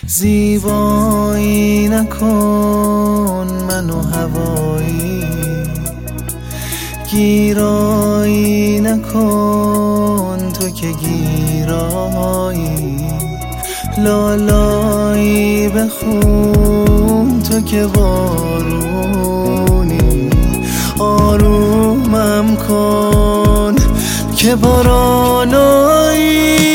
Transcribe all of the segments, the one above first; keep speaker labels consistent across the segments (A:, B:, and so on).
A: زیبایی نکن منو هوایی، گیرایی نکن تو که گیرایی، لالایی بخون تو که بارونی، آرومم کن که بارانایی.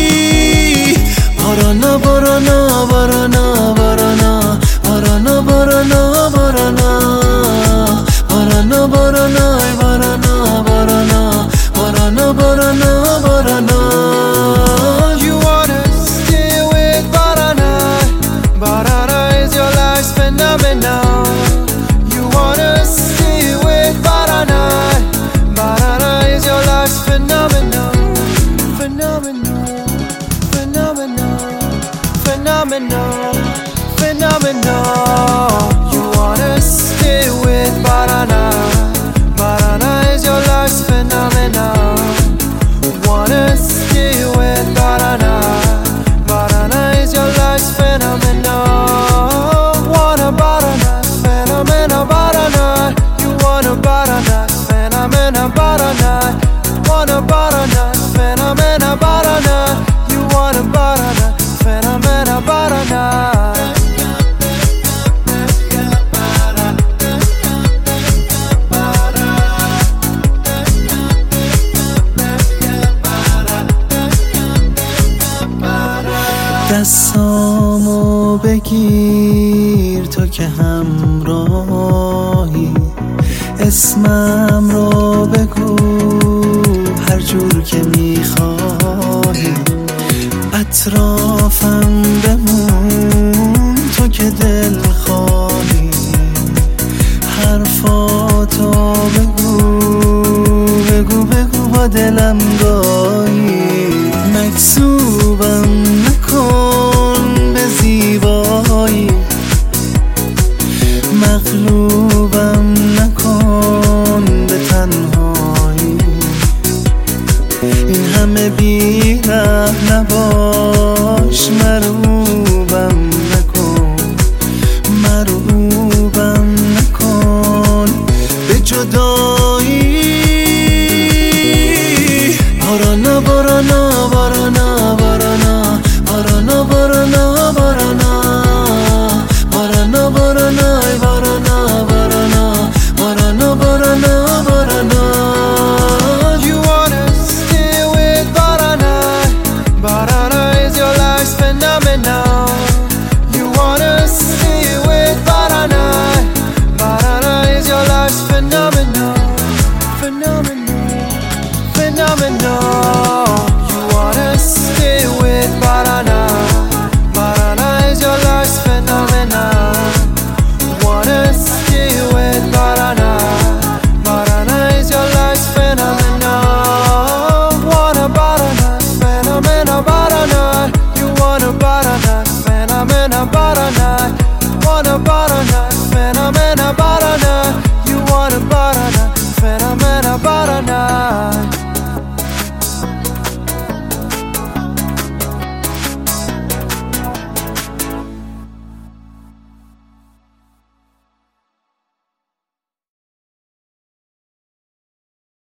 A: بارانا بارانا بارانا بارانا بارانا بارانا بارانا بارانا بارانا بارانا بارانا بارانا بارانا بارانا.
B: You wanna stay with Barana? Barana is your life's phenomenon. You wanna stay with Barana? Barana is your life's phenomenon. Phenomenon, phenomenon, phenomenon, phenomenon. You wanna stay with Barana? Barana is your life's phenomenon. Wanna stay with Barana? Barana is your life's phenomenon. Wanna Barana? Phenomena Barana. You wanna Barana? Phenomena Barana. Wanna Barana? Phenomena Barana. You wanna Barana? Phenomena Barana.
A: دستامو بگیر تو که همراهی، اسمم رو بگو هر جور که میخواهی، اطرافم بمون تو که دل